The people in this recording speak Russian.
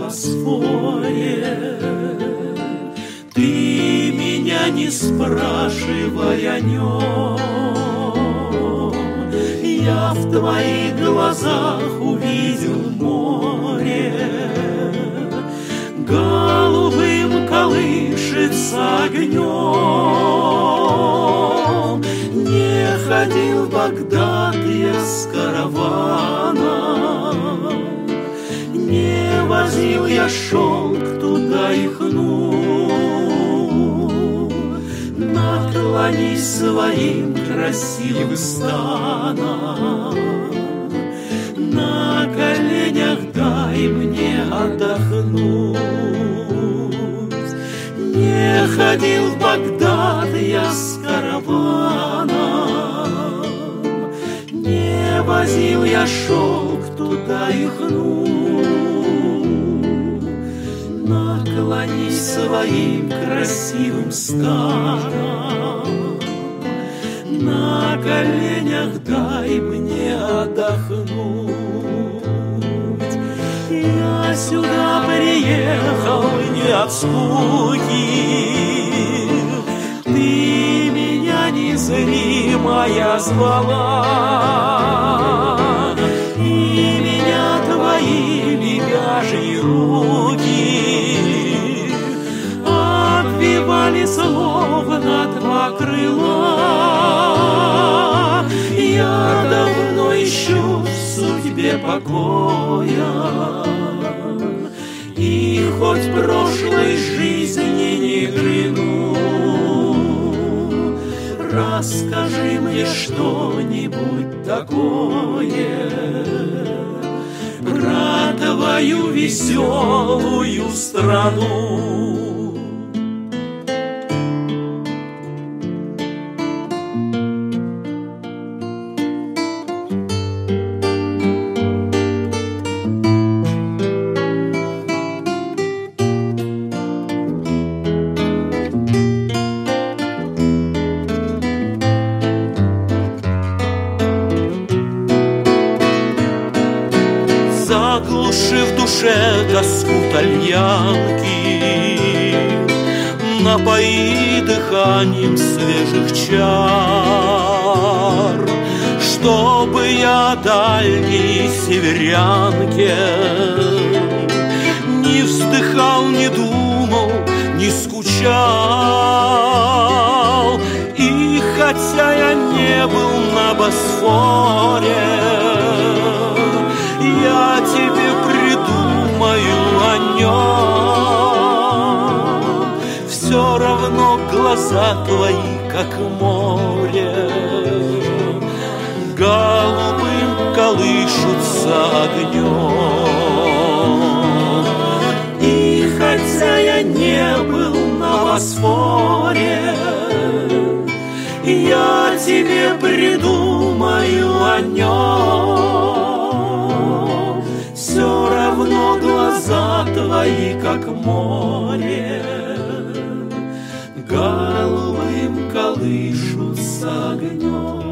Босфоре. Ты меня не спрашивай о нем, я в твоих глазах увидел море. Голубым колышется огнем. Не ходил в Багдад я с караваном, не возил я шелк туда и хну. Наклонись своим красивым станом, на коленях дай мне отдохнуть. Не ходил в Багдад я с караваном, не возил я шелк туда и хну. Наклонись своим красивым станом, на коленях дай мне отдохнуть. Я сюда приехал не от скуки, ты меня незримая звала, и меня твои лебяжьи руки обвивали словно два крыла. Я давно ищу в судьбе покоя, и хоть прошлой жизни не гляну, расскажи мне что-нибудь такое про твою веселую страну. Заглуши в душе тоску тальянки, напои дыханием свежих чар, чтобы я дальней северянке не вздыхал, не думал, не скучал. И хотя я не был на Босфоре, я тебе придумаю о нем. Все равно глаза твои, как море, голубым колышутся огнем. И хотя я не был на Босфоре, я тебе придумаю о нем. Все равно глаза твои, как море, голубым колышутся огнем.